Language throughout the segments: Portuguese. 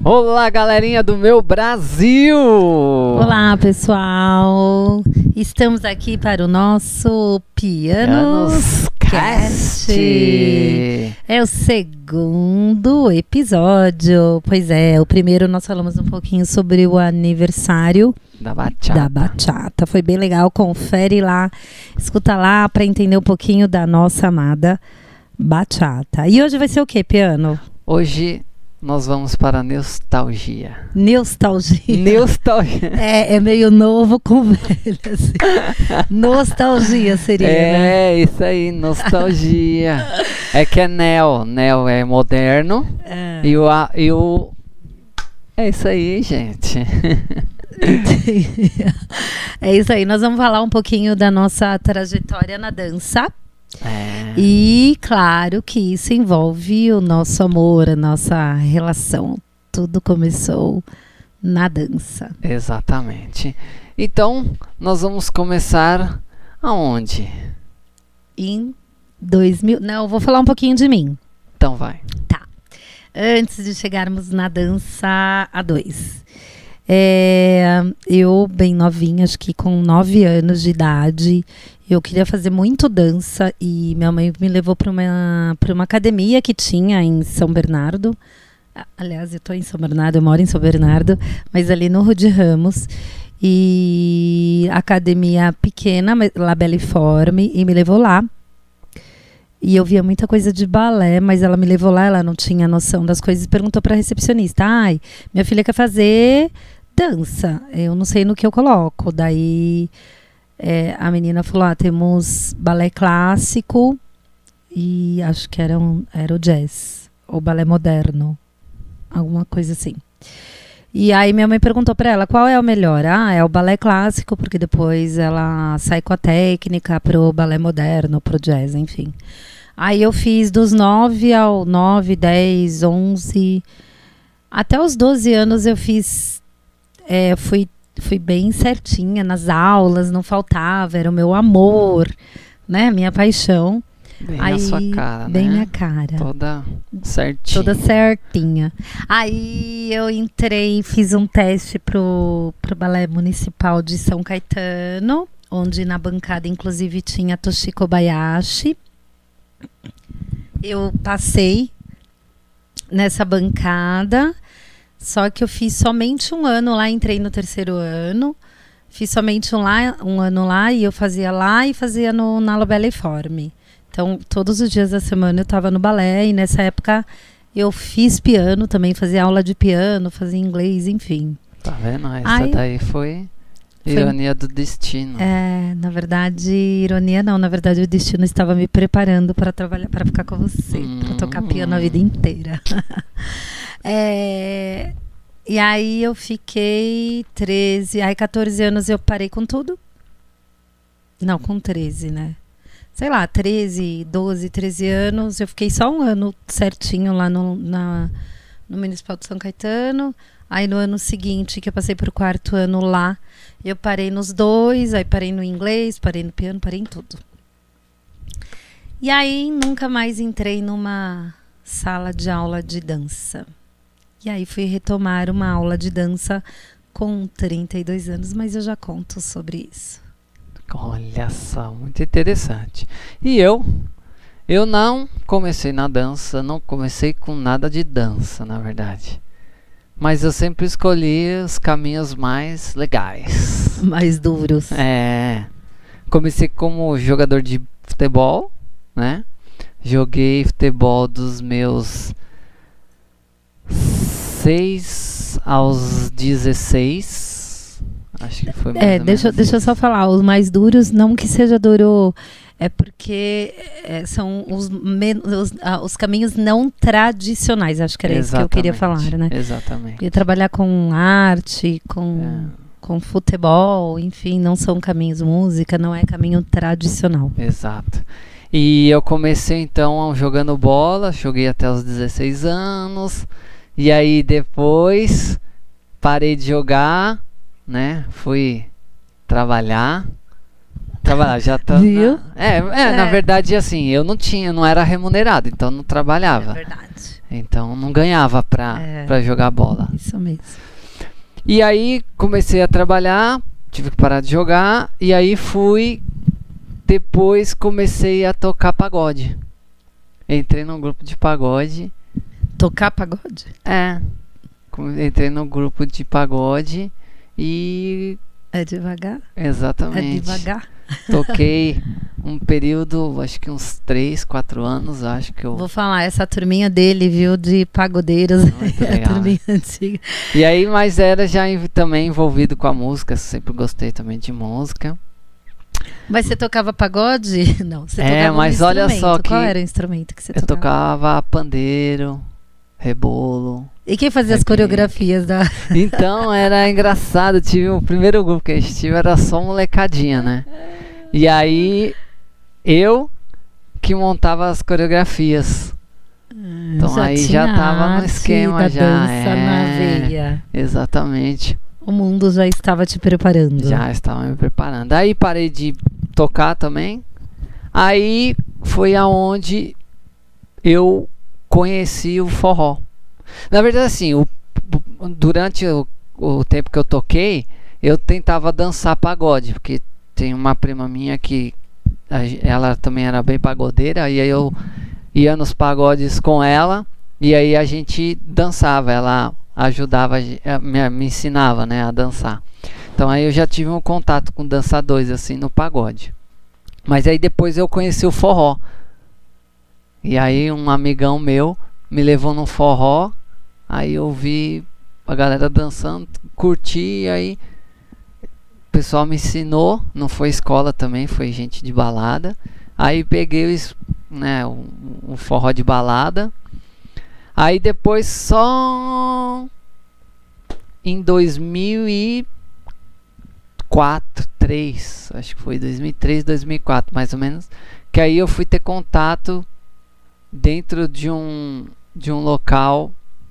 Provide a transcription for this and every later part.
Olá, galerinha do meu Brasil! Olá, pessoal! Estamos aqui para o nosso Pianos Cast. É o segundo episódio. Pois é, o primeiro nós falamos um pouquinho sobre o aniversário da bachata. Foi bem legal, confere lá, escuta lá para entender um pouquinho da nossa amada bachata. E hoje vai ser o quê, Piano? Hoje nós vamos para a nostalgia. Nostalgia. É meio novo com velho, assim. Nostalgia seria, né? É, isso aí, nostalgia. É que é neo é moderno. E o... É isso aí, gente. É isso aí, nós vamos falar um pouquinho da nossa trajetória na dança. E claro que isso envolve o nosso amor, a nossa relação. Tudo começou na dança. Exatamente. Então, nós vamos começar aonde? Em 2000... Não, eu vou falar um pouquinho de mim. Então vai. Tá. Antes de chegarmos na dança A2. Eu, bem novinha, acho que com 9 anos de idade, eu queria fazer muito dança e minha mãe me levou para uma academia que tinha em São Bernardo. Aliás, eu estou em São Bernardo, eu moro em São Bernardo, mas ali no Rude Ramos. E academia pequena, labeliforme, e me levou lá. E eu via muita coisa de balé, mas ela me levou lá, ela não tinha noção das coisas e perguntou para a recepcionista: ai, minha filha quer fazer dança, eu não sei no que eu coloco. Daí a menina falou: temos balé clássico e acho que era o jazz, ou balé moderno, alguma coisa assim. E aí minha mãe perguntou para ela qual é o melhor. É o balé clássico, porque depois ela sai com a técnica pro balé moderno, pro jazz, enfim. Aí eu fiz dos 9, 10, 11, até os 12 anos eu fiz, fui bem certinha nas aulas, não faltava, era o meu amor, né, minha paixão. Bem a sua cara, bem né? Minha cara. Toda certinha. Toda certinha. Aí eu entrei, fiz um teste pro Balé Municipal de São Caetano, onde na bancada, inclusive, tinha Toshi Kobayashi. Eu passei nessa bancada, só que eu fiz somente um ano lá, entrei no 3º ano. Fiz somente um ano lá e eu fazia lá e fazia na Labeliforme. Então, todos os dias da semana eu estava no balé e nessa época eu fiz piano também, fazia aula de piano, fazia inglês, enfim. Tá vendo? Essa daí foi ironia do destino. Na verdade, ironia não. Na verdade, o destino estava me preparando para trabalhar, para ficar com você, para tocar piano a vida inteira. E aí eu fiquei 14 anos eu parei com tudo. Não, com 13, né? Sei lá, 12, 13 anos, eu fiquei só um ano certinho lá no Municipal de São Caetano. Aí no ano seguinte, que eu passei pro 4º ano lá, eu parei nos 2, aí parei no inglês, parei no piano, parei em tudo. E aí nunca mais entrei numa sala de aula de dança. E aí fui retomar uma aula de dança com 32 anos, mas eu já conto sobre isso. Olha só, muito interessante. E eu não comecei na dança, não comecei com nada de dança, na verdade. Mas eu sempre escolhi os caminhos mais legais. Mais duros. Comecei como jogador de futebol, né? Joguei futebol dos meus 6 aos 16. Acho que foi mais deixa eu só falar, os mais duros, não que seja duro, é porque são os caminhos não tradicionais, acho que era isso que eu queria falar, né? Exatamente. E trabalhar com arte, com futebol, enfim, não são caminhos, música não é caminho tradicional. Exato. E eu comecei então jogando bola, joguei até os 16 anos, e aí depois parei de jogar, né? Fui trabalhar, já tá. Viu? Na verdade, assim, eu não era remunerado, então não trabalhava. É verdade. Então não ganhava pra jogar bola. Isso mesmo. E aí comecei a trabalhar, tive que parar de jogar, e aí depois comecei a tocar pagode. Entrei num grupo de pagode. Tocar pagode? Entrei no grupo de pagode e... É devagar? Exatamente. É devagar. Toquei um período, acho que uns 3, 4 anos, acho que eu... Vou falar, essa turminha dele, viu, de pagodeiros. Muito legal, a turminha antiga. E aí, mas era já também envolvido com a música, sempre gostei também de música. Mas você tocava pagode? Não, você tocava mas um olha só que... Qual era o instrumento que você tocava? Eu tocava pandeiro, rebolo. E quem fazia as coreografias da... Então, era engraçado, o primeiro grupo que a gente tive era só molecadinha, né? E aí, eu que montava as coreografias. Então aí já tava no esquema, já. Dança na veia. Exatamente. O mundo já estava te preparando. Já estava me preparando. Aí parei de tocar também. Aí foi aonde eu conheci o forró. Na verdade, assim, durante o tempo que eu toquei, eu tentava dançar pagode, porque tem uma prima minha que ela também era bem pagodeira, e aí eu ia nos pagodes com ela, e aí a gente dançava, ela ajudava, me ensinava, né, a dançar. Então aí eu já tive um contato com dançadores, assim, no pagode. Mas aí depois eu conheci o forró. E aí um amigão meu me levou no forró, aí eu vi a galera dançando, curti, e aí o pessoal me ensinou, não foi escola também, foi gente de balada. Aí peguei um forró de balada. Aí depois só em 2004, 2003, acho que foi 2003, 2004 mais ou menos, que aí eu fui ter contato dentro de um local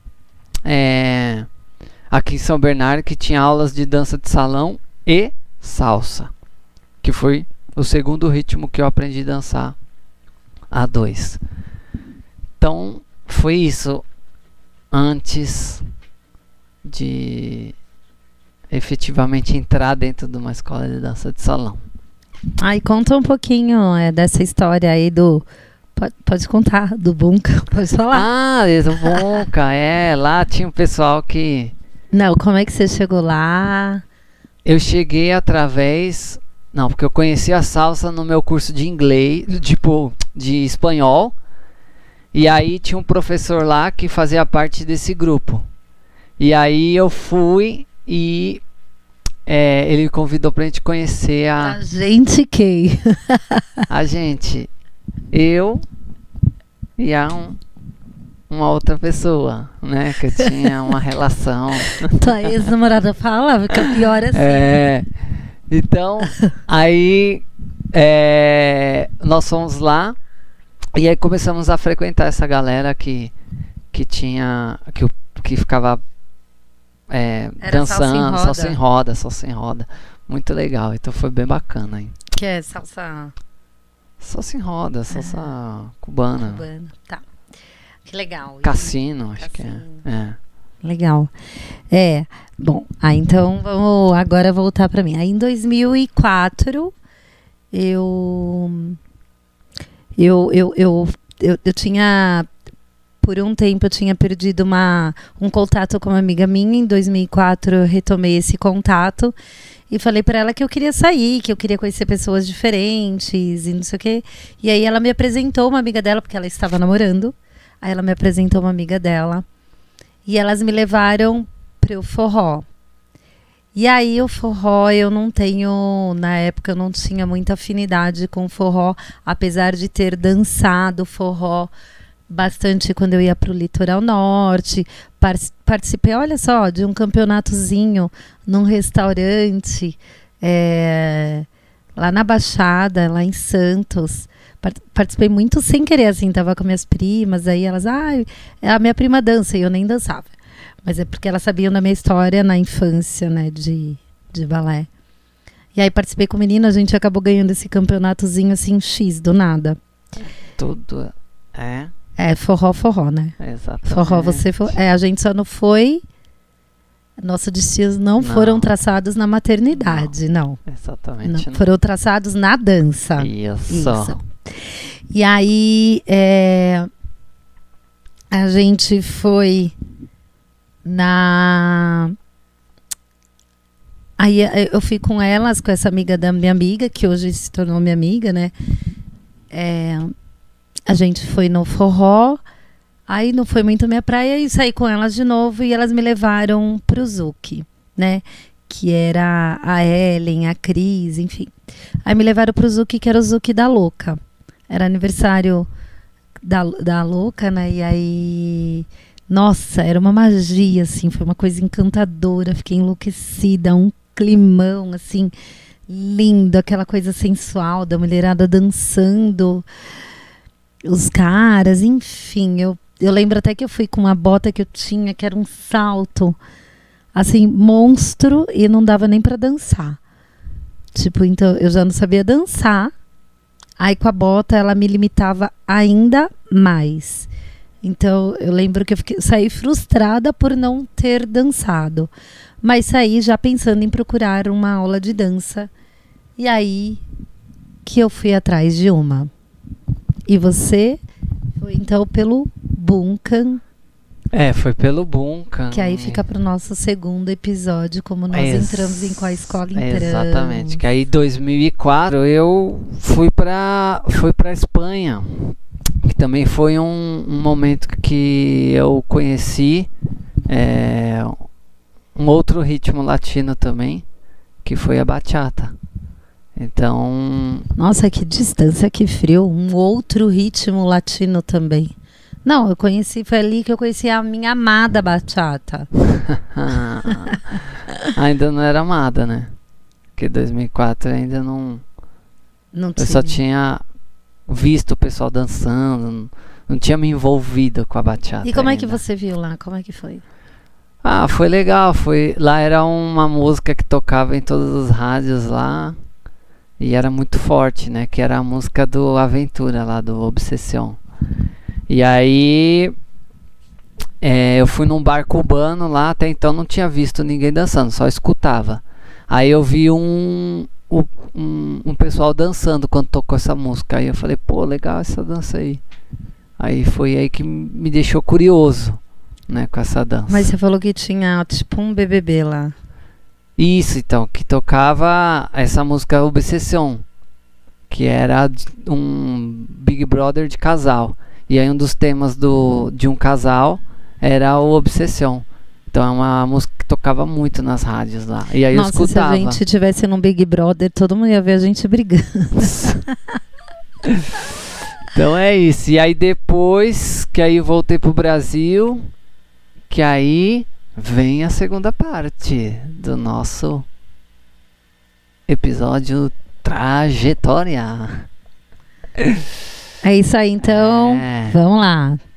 aqui em São Bernardo, que tinha aulas de dança de salão e salsa, que foi o segundo ritmo que eu aprendi a dançar a 2. Então foi isso antes de efetivamente entrar dentro de uma escola de dança de salão. Conta um pouquinho dessa história aí do... Pode contar, do Bunka, pode falar. Do Bunka, lá tinha um pessoal que... Não, como é que você chegou lá? Eu cheguei através... Não, porque eu conheci a salsa no meu curso de inglês, de espanhol. E aí tinha um professor lá que fazia parte desse grupo. E aí eu fui e ele me convidou pra gente conhecer a gente quem? A gente, eu e uma outra pessoa, né? Que eu tinha uma relação. Tua ex-namorada falava que é pior assim. Então, aí nós fomos lá e aí começamos a frequentar essa galera que ficava dançando, salsa em roda. Muito legal, então foi bem bacana, hein? Que é salsa? Salsa em roda, salsa cubana. Tá. Que legal. Cassino, acho que é. Legal. Bom, então vamos agora voltar para mim. Aí em 2004 eu tinha, por um tempo eu tinha perdido um contato com uma amiga minha. Em 2004 eu retomei esse contato e falei para ela que eu queria sair, que eu queria conhecer pessoas diferentes e não sei o quê. E aí ela me apresentou uma amiga dela, porque ela estava namorando. Aí ela me apresentou uma amiga dela. E elas me levaram para o forró. E aí o forró na época eu não tinha muita afinidade com o forró, apesar de ter dançado forró bastante quando eu ia para o litoral norte. Participei, olha só, de um campeonatozinho num restaurante lá na Baixada, lá em Santos. Participei muito sem querer, assim, tava com minhas primas, aí elas, a minha prima dança, e eu nem dançava. Mas é porque elas sabiam da minha história na infância, né, de balé. E aí participei com o menino, a gente acabou ganhando esse campeonatozinho, assim, X, do nada. Tudo, É forró, né? Exatamente. Forró, a gente só não foi. Nossos destinos não foram traçados na maternidade, não. Exatamente. Não. Foram traçados na dança. Isso. E aí, a gente foi Aí eu fui com elas, com essa amiga da minha amiga, que hoje se tornou minha amiga, né? A gente foi no forró. Aí não foi muito minha praia e saí com elas de novo e elas me levaram pro Zouk, né? Que era a Ellen, a Cris, enfim. Aí me levaram pro Zouk, que era o Zouk da Louca. Era aniversário da Louca, né? E aí, nossa, era uma magia, assim, foi uma coisa encantadora. Fiquei enlouquecida, um climão, assim, lindo, aquela coisa sensual da mulherada dançando, os caras, enfim, eu lembro até que eu fui com uma bota que eu tinha, que era um salto, assim, monstro, e não dava nem pra dançar. Tipo, então, eu já não sabia dançar. Aí, com a bota, ela me limitava ainda mais. Então, eu lembro que saí frustrada por não ter dançado. Mas saí já pensando em procurar uma aula de dança. E aí, que eu fui atrás de uma. E você foi, então, pelo Bunkan. Foi pelo Bunkan. Que aí fica pro nosso segundo episódio, como nós entramos em qual escola entramos. Exatamente, que aí em 2004 eu fui pra Espanha, que também foi um momento que eu conheci um outro ritmo latino também, que foi a bachata. Então... Nossa, que distância, que frio. Um outro ritmo latino também. Não, foi ali que eu conheci a minha amada bachata. Ainda não era amada, né? Porque 2004 ainda não tinha. Eu só tinha visto o pessoal dançando, não tinha me envolvido com a bachata. E como ainda. É que você viu lá? Como é que foi? Foi legal. Lá era uma música que tocava em todas as rádios lá. E era muito forte, né? Que era a música do Aventura lá, do Obsession. E aí eu fui num bar cubano lá, até então não tinha visto ninguém dançando, só escutava. Aí eu vi um pessoal dançando quando tocou essa música. Aí eu falei, pô, legal essa dança aí. Aí foi aí que me deixou curioso, né, com essa dança. Mas você falou que tinha tipo um BBB lá. Isso, então, que tocava essa música Obsession, que era um Big Brother de casal. E aí um dos temas de um casal era o Obsession. Então é uma música que tocava muito nas rádios lá. E aí Nossa, eu escutava. Se a gente tivesse num Big Brother, todo mundo ia ver a gente brigando. Então é isso. E aí depois que aí voltei pro Brasil, que aí vem a segunda parte do nosso episódio Trajetória. É isso aí, então. Vamos lá.